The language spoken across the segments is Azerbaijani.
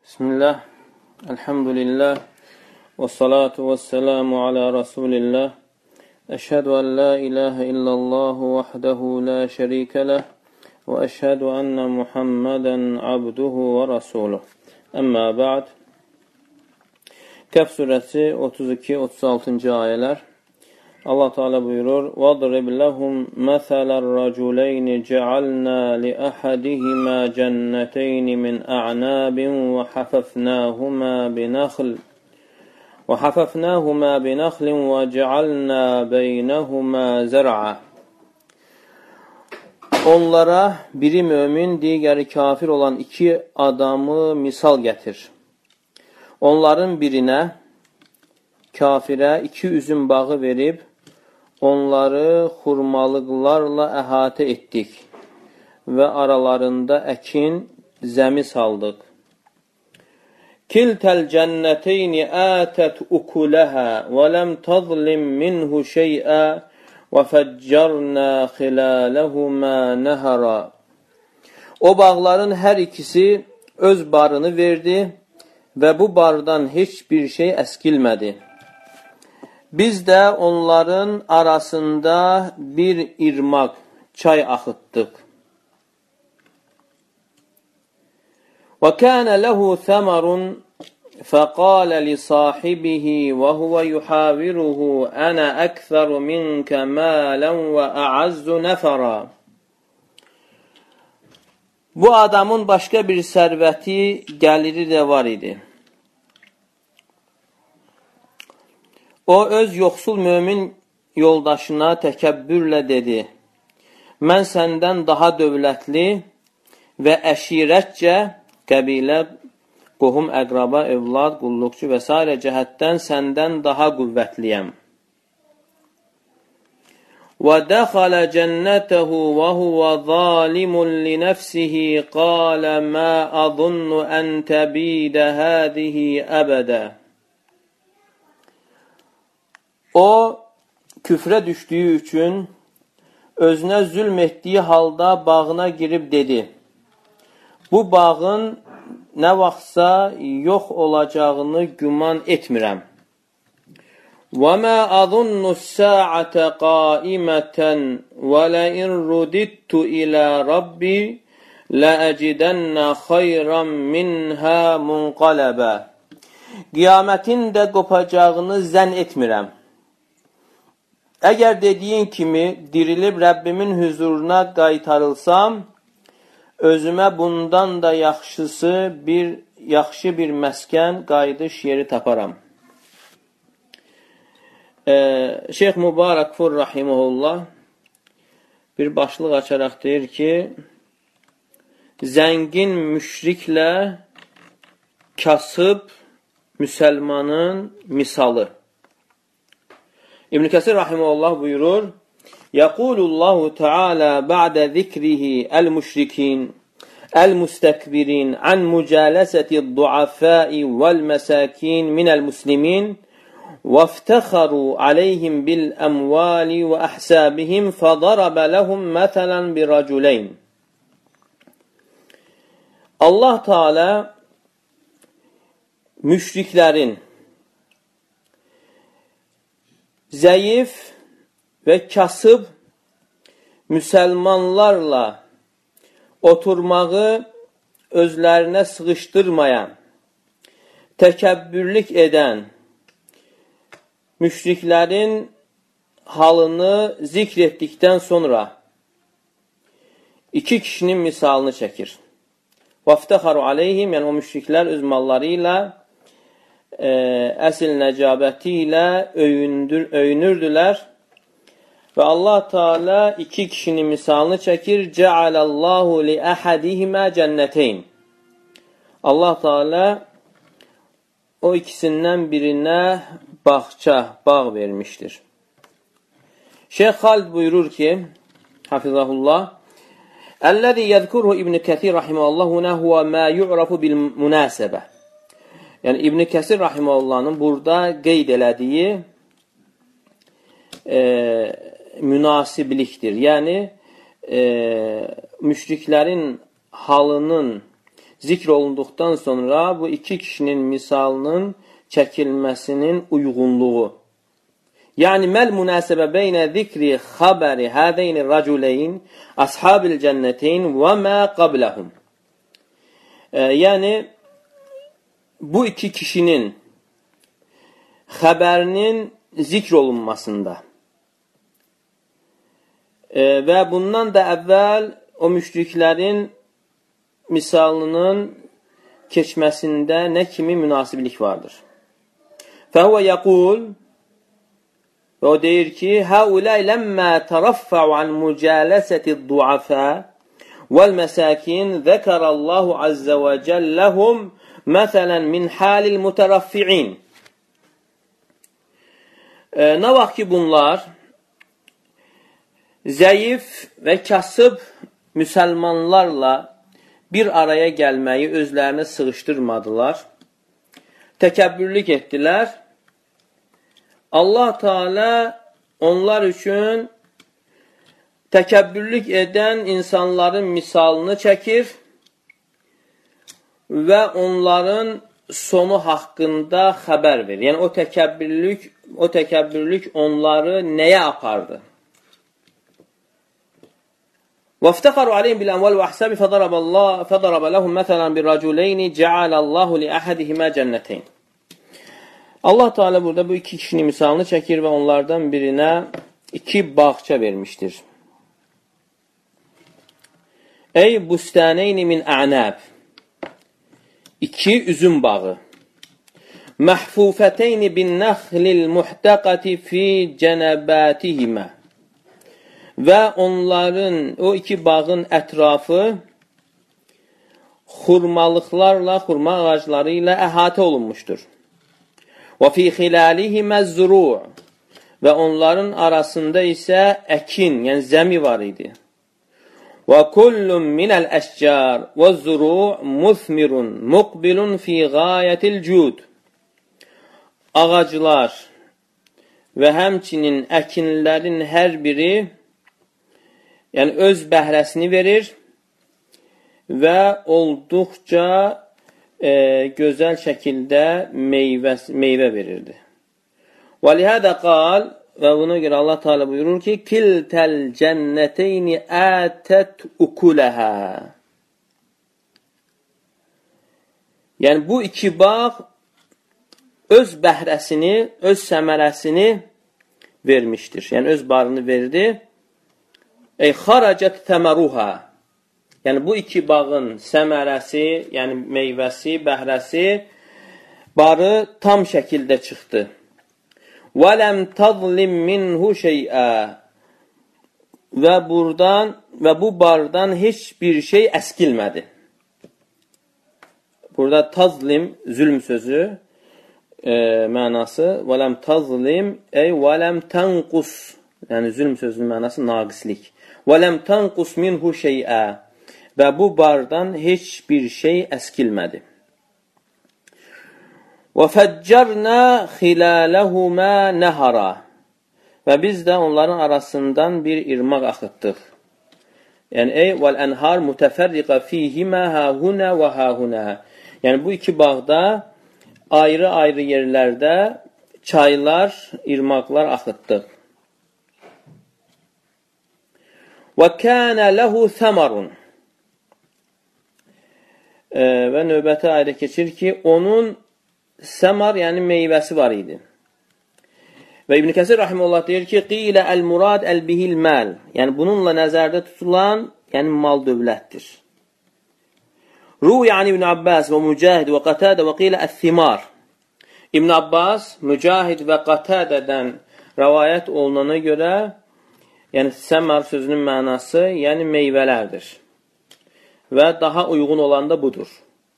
Bismillah, elhamdülillah, ve salatu ve selamu ala Resulillah. Eşhedü en la ilahe illallah vahdehu la şerike leh ve eşhedü enne Muhammeden abduhu ve rasuluh. Amma ba'd. Kehf suresi 32-36. ayələr. Allah Teala buyurur: "Vadrib lehum mesalan raculayn cealna li ahadihima cennetayn min a'nabin ve hafafnahuma bi nakhlin ve cealna beynehuma zer'a." Onlara biri mömin, digəri kafir olan iki adamı misal gətir. Onların birinə, kafirə iki üzüm bağı verib, onları xurmalıqlarla əhatə etdik və aralarında əkin, zəmi saldıq. Kiltəl cənnəteyni ətət ukuləhə və ləm tazlim minhu şeyə və fəccərnə xilələhumə nəhərə. O bağların hər ikisi öz barını verdi və bu bardan heç bir şey əskilmədi. Biz də onların arasında bir irmaq, çay axıtdıq. وَكَانَ لَهُ ثَمَرٌ فَقَالَ لِصَاحِبِهِ وَهُوَ يُحَاوِرُهُ أَنَا أَكْثَرُ مِنْكَ مَالًا وَأَعَزُّ نَفَرًا. Bu adamın başqa bir sərvəti, gəliri də var idi. O, öz yoxsul mömin yoldaşına təkəbbürlə dedi: "Mən səndən daha dövlətli və əşirətcə, qəbilə, qohum, əqraba, övlad, qulluqçu və s. cəhətdən səndən daha qüvvətliyəm." وَدَخَلَ جَنَّتَهُ وَهُوَ ظَالِمٌ لِنَفْسِهِ قَالَ مَا أَظُنُّ أَنْ تَبِيدَ هَذِهِ أَبَدًا. O, küfrə düşdüyü üçün özünə zülm etdiyi halda bağına girib dedi: "Bu bağın nə vaxtsa yox olacağını güman etmirəm. وَمَا أَظُنُّ السَّاعَةَ قَائِمَةً وَلَئِنْ رُدِدتُّ إِلَى رَبِّي لَأَجِدَنَّ خَيْرًا مِنْهَا مُنْقَلَبًا." Qiyamətin də qopacağını zənn etmirəm. Əgər dediyin kimi dirilib Rəbbimin hüzuruna qaytarılsam, özümə bundan da yaxşı bir məskən, qayıdış yeri taparam. Şeyx Mübarək Fur Rahiməhullah bir başlıq açaraq deyir ki, zəngin müşriklə kasıb müsəlmanın misalı. İbn Kəsir Rahiməhullah buyurur: "Yəqulullahu Teala ba'də zikrihi el-müşrikin el-müstəkbirin an mücələsəti-du'afai vəl-məsəkin minəl-muslimin وَافْتَخَرُوا عَلَيْهِمْ بِالْأَمْوَالِ وَأَحْسَابِهِمْ فَضَرَبَ لَهُمْ مَثَلًا بِرَجُلَيْنِ." Allah Teala müşriklərin zəif və kasıb müsəlmanlarla oturmağı özlərinə sığışdırmayan, təkəbbürlük edən müşriklərin halını zikr etdikdən sonra iki kişinin misalını çəkir. وَافْتَخَرُوا عَلَيْهِمْ, yəni o müşriklər öz malları ilə, əsil nəcabəti ilə öyünürdülər. Və Allah Teala iki kişinin misalını çəkir. جَعَلَ اللّٰهُ لِأَحَدِهِمَا جَنَّتَيْنِ. Allah Teala o ikisindən birinə bağ vermişdir. Şeyx Xalid buyurur ki, hafizahullah, "Əl-ləzi yəzkuruhu İbn Kəsir rahimehullah huna huwa ma yu'rafu bil munasibə." Yəni İbn Kəsir rahimehullahın burada qeyd elədiyi münasiblikdir. Yəni müşriklərin halının zikr olunduqdan sonra bu iki kişinin misalının çəkilməsinin uyğunluğu. Yəni, məl münasibə beynə zikri xəbəri hədeyni rəculəyin əshabil cənnəteyn və mə qabləhum. Yəni, bu iki kişinin xəbərinin zikr olunmasında və bundan da əvvəl o müşriklərin misalının keçməsində nə kimi münasiblik vardır? Fəhvə yəqul və o deyir ki, Həuləy ləmmə tərəffəu an mücələsəti-d-duafə vəl-məsəkin zəkərəllahu əzzə və cəlləhum məsələn min halil mütərəffi'in. Nə vaxt ki, bunlar zəif və kasıb müsəlmanlarla bir araya gəlməyi özlərini sığışdırmadılar, təkəbbürlük etdilər. Allah Teala onlar üçün təkəbbürlük edən insanların misalını çəkir və onların sonu haqqında xəbər verir. Yəni, o təkəbbürlük onları nəyə apardı? وَافتَقَرُوا عَلَيْهِمْ بِالْأَمْوَالِ وَأَحْسَابِ فَضَرَبَ لَهُمْ مَثَلًا بِالرَّجُلَيْنِ جَعَلَ اللّٰهُ لِأَحَدِهِمَا جَنَّتَيْنِ. Allah Teala burada bu iki kişinin misalını çəkir və onlardan birinə iki bağça vermişdir. Ey bustaneyni min a'nab. İki üzüm bağı. Məhfufəteyni bin nəxlil muhtaqati fi cənabatihimə. Və onların, o iki bağın ətrafı xurmalıqlarla, xurma ağacları ilə əhatə olunmuşdur. Və fi xilalihimə zuru' və onların arasında isə əkin, yəni zəmi var idi. Və kullun minəl əşcar və zuru' muthmirun muqbilun fi gayətil cud. Ağaclar və həmçinin əkinlərin hər biri yəni öz bəhrəsini verir və olduqca gözəl şəkildə meyvə verirdi. Və lihədə qal və buna görə Allah Teala buyurur ki, kiltəl cənnəteyni ətət ukuləhə. Yəni bu iki bağ öz bəhrəsini, öz səmərəsini vermişdir. Yəni öz barını verdi. Ey xaracət təməruhə. Yəni bu iki bağın səmərəsi, yəni meyvəsi, bəhrəsi, barı tam şəkildə çıxdı. Və ləm tazlim minhu şeyə. Və bu bardan heç bir şey əskilmədi. Burada tazlim, zülm sözü mənası. Və ləm tazlim, ey və ləm tənqus. Yəni zülm sözünün mənası naqislik. Və ləm tənqus minhu şeyə. Və bu bardan heç bir şey əskilmədi. Və fəccərnə xilələhumə nəhara. Və biz də onların arasından bir irmaq axıtdıq. Yəni, ey vəl-ənhar mütəfərriqə fihimə həhunə və həhunə. Yəni, bu iki bağda ayrı-ayrı yerlərdə çaylar, irmaqlar axıtdıq. Və kənə ləhu thəmarun. Və növbəti ayda keçir ki, onun səmar, yəni meyvəsi var idi. Və İbn Kəsir rahimehullah deyir ki, qilə əl-murad əl-bihil məl. Yəni bununla nəzərdə tutulan, yəni mal dövlətdir. Ruyə an İbn Abbas və Mücahid və Qatadə və qilə əth-thimar. İbn Abbas, Mücahid və Qatədədən rəvayət olunana görə, yəni səmar sözünün mənası, yəni meyvələrdir. Və daha uyğun olan da budur.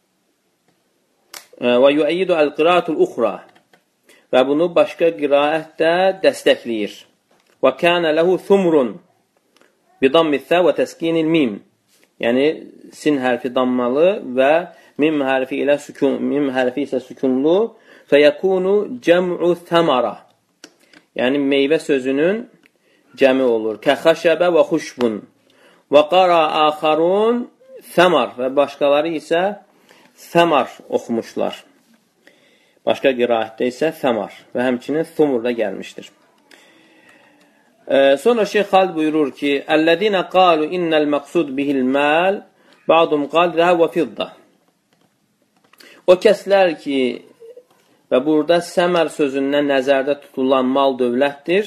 Və yuəyyidu əl-qiraatul uxra. Və bunu başqa qiraət də dəstəkləyir. Və kənə ləhu thumrun bidammithə və təskinil mim. Yəni, sin hərfi dammalı və mim hərfi isə sükunlu fəyəkunu cəm'u thəmara. Yəni, meyvə sözünün cəmi olur. Kəxəşəbə və xuşbun. Və qara axarun thəmar və başqaları isə səmar oxumuşlar. Başqa qiraətdə isə səmar və həmçinin thumur da gəlmişdir. Sonra Şeyx Xalid buyurur ki, "Ellezina qalu innal maqsud bihil mal, ba'dum qal zahab və fidda." O kəslər ki, və burada səmər sözündən nəzərdə tutulan mal dövlətdir,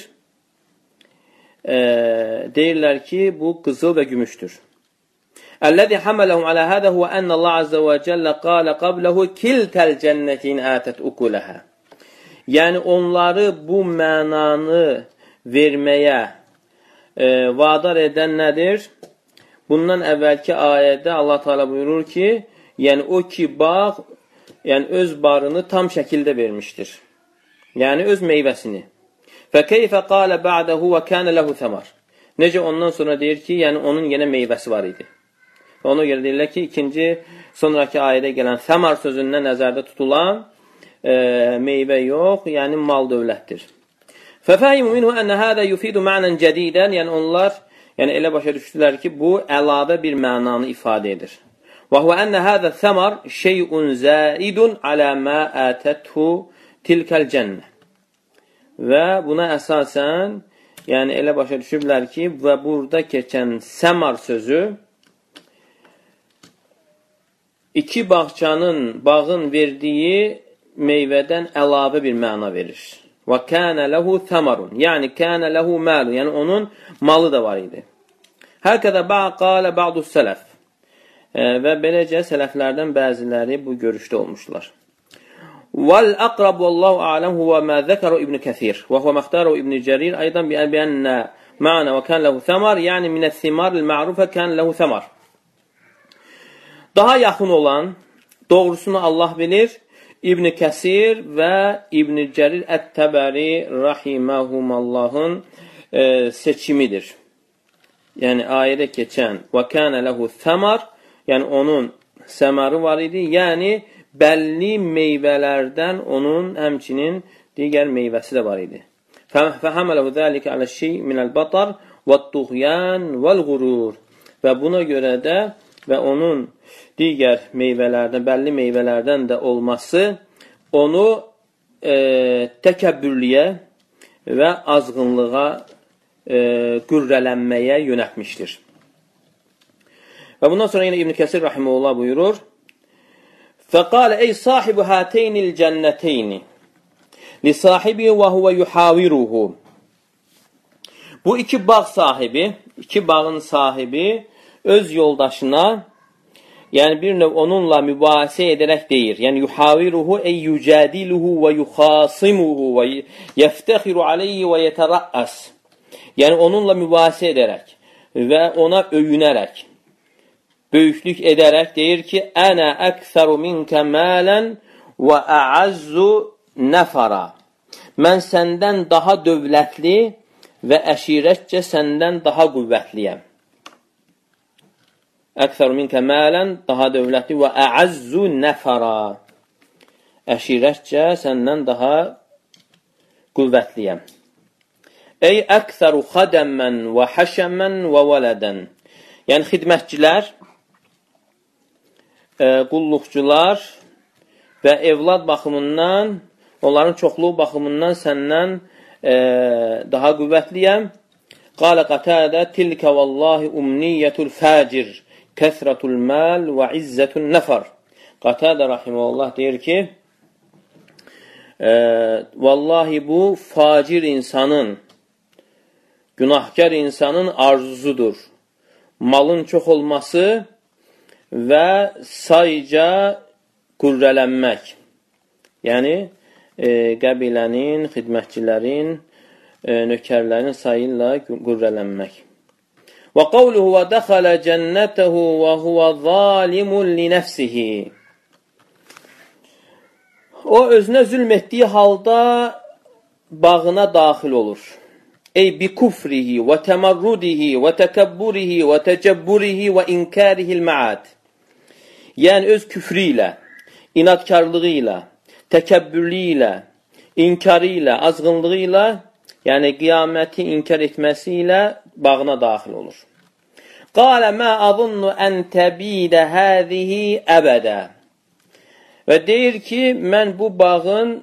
deyirlər ki, bu qızıl və gümüşdür. Əlləzi hamalahum alə hədə huvə ennəllah azə və cəllə qalə qabləhu kiltəl cənnətin ətət ukulaha. Yəni, onları bu mənanı verməyə vadar edən nədir? Bundan əvvəlki ayədə Allah Teala buyurur ki, yəni o ki, bağ, yəni öz barını tam şəkildə vermişdir. Yəni, öz meyvəsini. Fəkeyfə qalə ba'dəhu və kənə ləhu səmar. Necə ondan sonra deyir ki, yəni onun yenə meyvəsi var idi. Ona görə deyirlər ki, ikinci, sonraki ayədə gələn səmar sözündən nəzərdə tutulan meyvə yox, yəni mal dövlətdir. Fəfəhimu minhu ənə hədə yufidu mənən cədidən, yəni onlar elə başa düşdülər ki, bu əlavə bir mənanı ifadə edir. Və huvə ənə hədə səmar şeyun zəidun alə mə ətəthu tilkəl cənnə. Və buna əsasən, yəni elə başa düşüblər ki, və burada keçən səmar sözü iki bağın verdiyi meyvədən əlavə bir məna verir. Və kənə ləhu səmarun, yəni kənə ləhu məlu, yəni onun malı da var idi. Hər qədər qalə ba'du sələf. Və beləcə sələflərdən bəziləri bu görüşdə olmuşlar. وَالْأَقْرَبُ وَاللّٰهُ أَعْلَمْ هُوَ مَا ذَكَرُ إِبْنِ كَثِيرٌ وَهُوَ مَخْتَارُ إِبْنِ جَرِيرٌ أيضا بأن معنى وكان له ثمر يعني من الثمار المعروفة كان له ثمر. Daha yaxın olan, doğrusunu Allah bilir, İbn Kəsir və İbn Cərir Ət-Təbəri rahiməhumallahın seçimidir. Yəni ayədə keçən və kənə ləhu thəmar, yəni onun səmarı var idi, yəni bəlli meyvələrdən onun həmçinin digər meyvəsi də var idi. Fəhəmələhu zəlikə aləşşey minəl-batar və-tuğyan vəl-qurur. Və buna görə də və onun digər meyvələrdən, bəlli meyvələrdən də olması onu təkəbbürlüyə və azğınlığa, qürrələnməyə yönətmişdir. Və bundan sonra yine İbn Kəsir rahimehullah buyurur: "Fəqalə ey sahibu hataynil cenneteyni li sahibi və huve yuhaviruhu." Bu iki bağ sahibi, iki bağın sahibi öz yoldaşına, yəni bir növ onunla mübahisə edərək deyir. Yəni yuhaviruhu ey yucadiluhu və yuxasimuhu və yeftexiru aleyhi və yeteraas. Yəni onunla mübahisə edərək və ona öyünərək, böyüklük edərək deyir ki, "Ənə əksəru minkə mələn və əəzzu nəfara." Mən səndən daha dövlətli və əşirətcə səndən daha qüvvətliyəm. Əksəru minkə mələn, daha dövlətli və əəzzu nəfara. Əşirətcə səndən daha qüvvətliyəm. Ey əksəru xədəmmən və həşəmmən və vələdən. Yəni xidmətçilər, qulluqçular və evlad baxımından, onların çoxluğu baxımından səndən daha qüvvətliyəm. Qalə Qatədə tilkə vallahi umniyyətul fəcir kəsrətul məl və izzətul nəfər. Qatədə rahiməhullah deyir ki, vallahi bu facir insanın, günahkar insanın arzusudur. Malın çox olması və sayca qürrələnmək. Yəni, qəbilənin, xidmətçilərin, nökərlərin sayı ilə qürrələnmək. Və qavluhu və dəxələ cənnətəhu və huvə zalimun li nəfsihi. O, özünə zülm etdiyi halda bağına daxil olur. Ey bi kufrihi və təmərrudihi və təkəbburihi və təcəbburihi və inkarihil məad. Yəni, öz küfrü ilə, inadkarlığı ilə, təkəbbürlüyü ilə, inkarı ilə, azğınlığı ilə, yəni qiyaməti inkar etməsi ilə bağına daxil olur. Qalə mə azunnu ən təbidə həzihi əbədə. Və deyir ki, mən bu bağın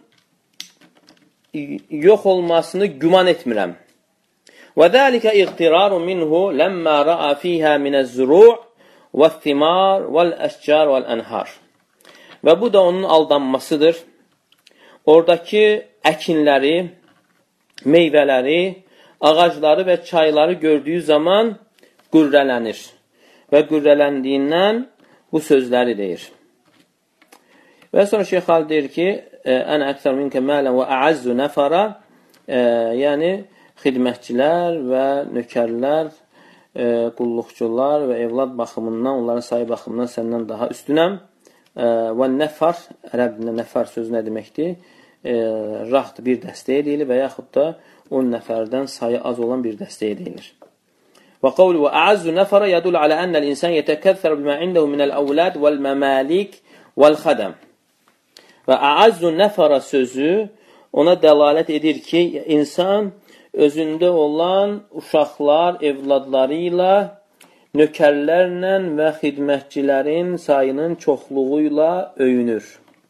yox olmasını güman etmirəm. Və dəlikə iqtiraru minhu ləmmə ra'a fiyhə minəz-zuru' və-thimar vəl-əşcar vəl-ənhar. Və bu da onun aldanmasıdır. Oradakı əkinləri, meyvələri, ağacları və çayları gördüyü zaman qürrələnir. Və qürrələndiyindən bu sözləri deyir. Və sonra Şeyx Xalid deyir ki, ən əksər minkə mələn və əəzzu nəfara, yəni xidmətçilər və nökərlər, qulluqçular və evlad baxımından, onların sayı baxımından səndən daha üstünəm. Və nəfar, ərəbində nəfar sözü nə deməkdir? Raht bir dəstəyə deyilir və yaxud da 10 nəfərdən sayı az olan bir dəstəyə deyilir. Və qavlu və əəzzu nəfara yədul alə ənəl insan yətəkəthər bimə indəhu minəl əvləd vəl-məməlik vəl-xədəm. Və əəzzu nəfara sözü ona dəlalət edir ki, insan özündə olan uşaqlar, evladları ilə, nökərlərlə və xidmətçilərin sayının çoxluğu ilə öyünür.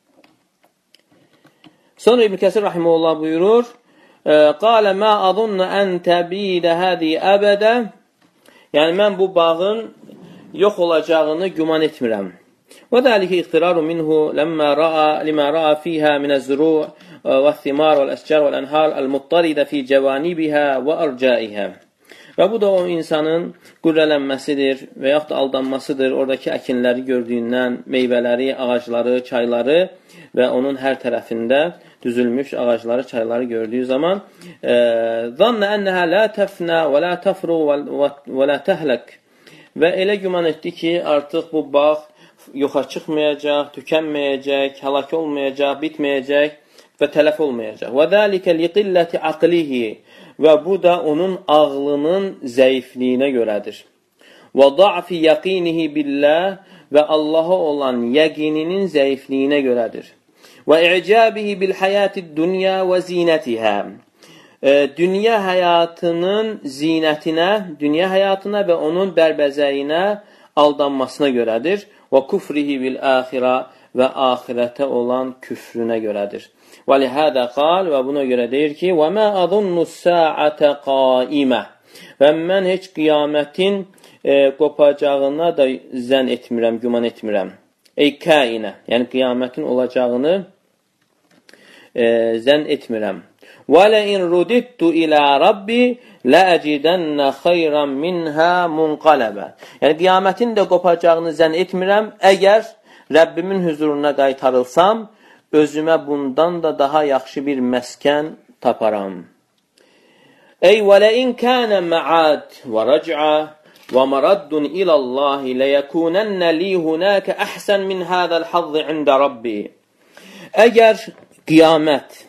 Sonra İbn Kəsir rahimehullah buyurur, qalə mə azunnu ən təbidə hədi əbədə, yəni mən bu bağın yox olacağını güman etmirəm. Və dəlikə iqtiraru minhu ləmmə ra'a fiyhə minəz-zuru' və-thimar vəl-əşcar vəl-ənhar əl-muttaridə fi cəvanibihə və ərcaihə. Və bu da o insanın qürrələnməsidir və yaxud da aldanmasıdır. Oradakı əkinləri gördüyündən, meyvələri, ağacları, çayları və onun hər tərəfində düzülmüş ağacları, çayları gördüyü zaman zannə ənəhə lə təfnə və lə təfru və lə təhlək. Və elə güman etdi ki, artıq bu bağ yoxa çıxmayacaq, tükənməyəcək, həlak olmayacaq, bitməyəcək və tələf olmayacaq. Və dəlikə liqilləti aqlihi, və bu da onun ağlının zəifliyinə görədir. Və da'fi yaqinihi billah, və Allaha olan yəqininin zəifliyinə görədir. Və i'cabihi bil hayatid dunya və zinətihə. Dünya həyatının zinətinə, dünya həyatına və onun bərbəzəyinə aldanmasına görədir. Və kufrihi bil axirə, və axirətə olan küfrünə görədir. Və lihədə qal, və buna görə deyir ki, və mə azunnu sə'ətə qaimə, və mən heç qiyamətin qopacağına da zənn etmirəm, güman etmirəm. Ey kainə, yəni qiyamətin olacağını zənn etmirəm. Və ləin rudidtu ilə Rabbi ləəcidənnə xeyran minhə munqaləbə. Yəni qiyamətin də qopacağını zənn etmirəm, əgər Rəbbimin hüzuruna qaytarılsam, özümə bundan da daha yaxşı bir məskən taparam. Ey və ləin kənə mə'ad və rəc'a və maraddun iləllahi ləyəkunənnə li hunəkə əhsən min hədəl hazzı ində Rabbi. Əgər qiyamət,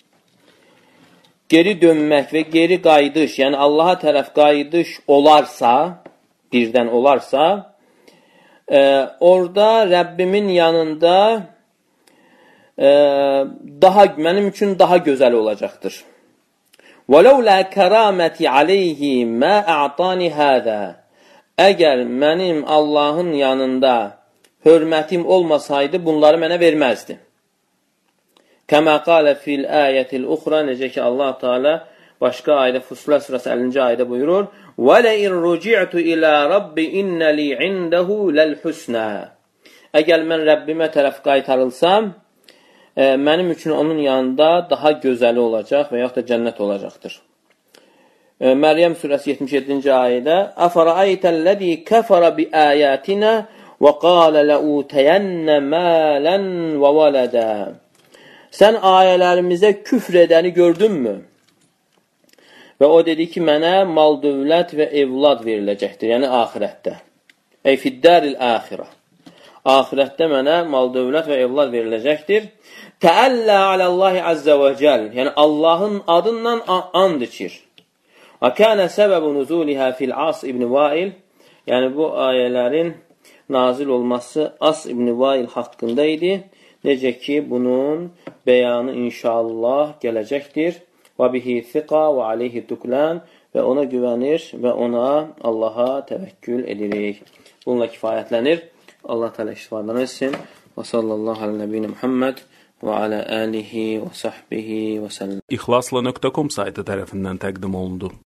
geri dönmək və geri qayıdış, yəni Allaha tərəf qayıdış olarsa, birdən olarsa, orada Rəbbimin yanında mənim üçün daha gözəl olacaqdır. وَلَوْ لَا كَرَامَةِ عَلَيْهِ مَا أَعْطَانِ هَذَا. Əgər mənim Allahın yanında hörmətim olmasaydı, bunları mənə verməzdi. Kəmə qalə fil ayətil uxra, necə ki Allah Teala başqa ayədə, Fussilet surəsi 50-ci ayədə buyurur, وَلَئِنْ رُجِعْتُ إِلَى رَبِّ إِنَّ لِي عِنْدَهُ لَلْحُسْنَى. Əgər mən Rəbbimə tərəf qaytarılsam, mənim üçün onun yanında daha gözəli olacaq və yaxud da cənnət olacaqdır. Məryəm surəsi 77-ci ayədə أَفَرَأَيْتَ كَفَرَ بِآيَاتِنَا وَقَالَ لَأُوتَيَنَّ مَالًا وَوَلَدًا. Sən ayələrimizə küfr edəni gördünmü? Və o dedi ki, mənə mal, dövlət və evlad veriləcəkdir, yəni axirətdə. Ey fiddəril axirə. Axirətdə mənə mal, dövlət və evlad veriləcəkdir. Təəllə aləllahi əzzə və cəl, yəni Allahın adından and içir. Və kənə səbəbu nuzulihə fil As ibn Vail, yəni bu ayələrin nazil olması As ibn Vail haqqında idi. Necə ki, bunun bəyanı inşallah gələcəkdir. Və bihi thiqa və aleyhi tuklan, və ona güvənir və ona Allaha təvəkkül edirik. Bununla kifayətlənir. Allah təala iştifadən etsin. Və sallallahu alə nəbiyyina Muhammed və alə alihi və sahbihi və səlləm. İxlasla.com saytı tərəfindən təqdim olundu.